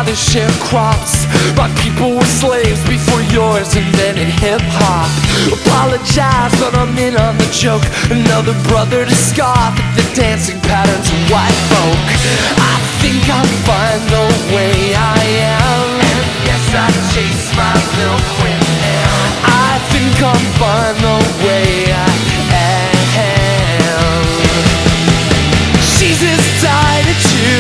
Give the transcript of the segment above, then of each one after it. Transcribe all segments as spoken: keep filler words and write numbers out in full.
father sharecrops. My people were slaves before yours invented hip-hop. Apologize, but I'm in on the joke. Another brother to scoff at the dancing patterns of white folk. I think I'm fine the way I am, and yes, I chase my milk with him. I think I'm fine the way I am. Jesus died at you,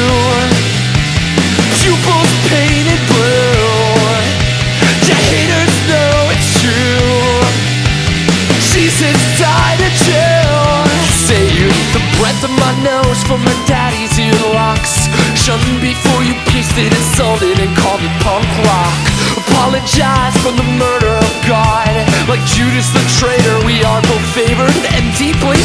pupils painted blue. Your haters know it's true. Jesus died at you. Saved the breath of my nose from my daddy's earlocks. Shunned before you pierced it, insulted and called it punk rock. Apologize for the murder of God. Like Judas the traitor, we are both favored and deeply